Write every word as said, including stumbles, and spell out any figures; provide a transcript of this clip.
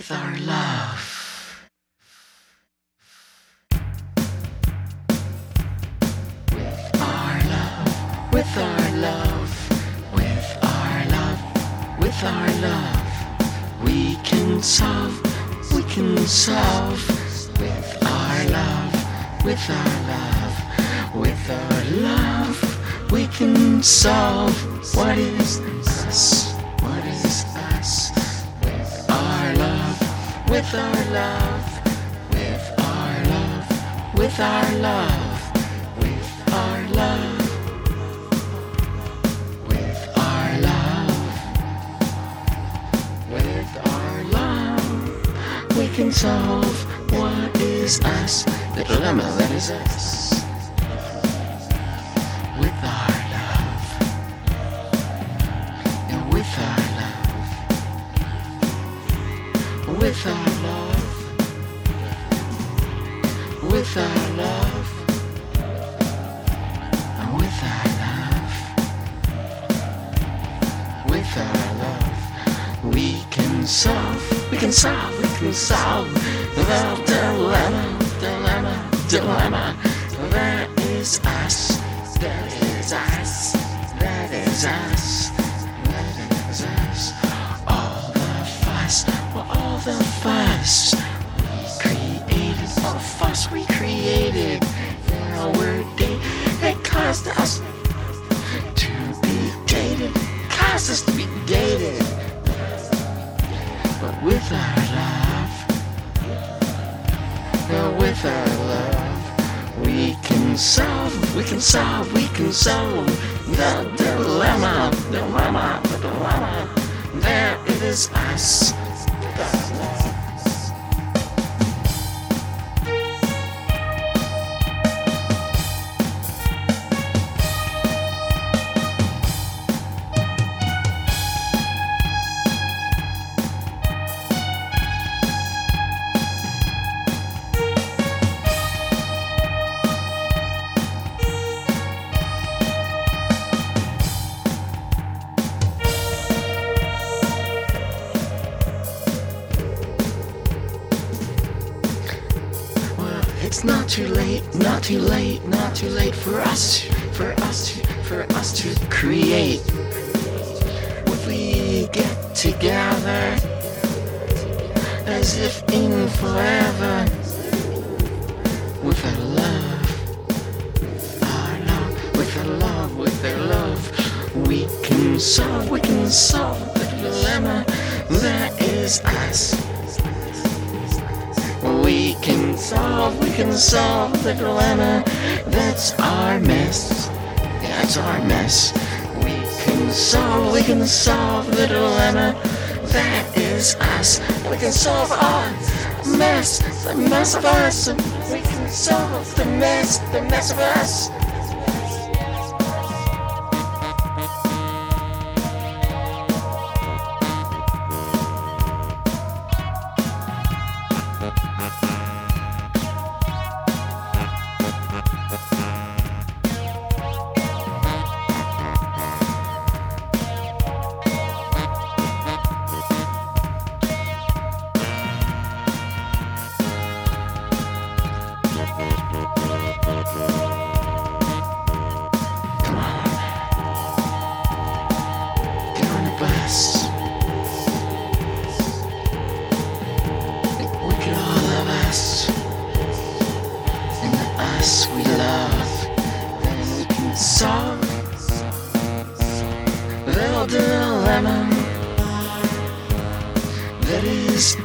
with our love. With our love, with our love, with our love, with our love, we can solve, we can solve. With our love, with our love, with our love, we can solve. What is us? What is us? With our love, with our love, with our love, with our love, with our love, with our love, with our love, we can solve. What is us? The dilemma that is us. With our love, and with our love, with our love, with our love, and with our love, with our love, we can solve, we can solve, we can solve the dilemma, dilemma, dilemma. That is us, that is us, that is us, that is us. All the fuss, well, all the fuss we created, all the fuss we created. Now we're dated, it caused us to be dated, caused us to be dated. But with our love, with our love, we can solve, we can solve, we can solve the dilemma, dilemma, the dilemma. There is us. It's not too late, not too late, not too late for us, for us, to, for us to create. If we get together, as if in forever, with our love, our love, with our love, with our love, we can solve, we can solve the dilemma that is us. We can solve, we can solve the dilemma. That's our mess. That's our mess. We can solve, we can solve the dilemma. That is us. We can solve our mess, the mess of us. We can solve the mess, the mess of us. We love, then we can solve the dilemma that is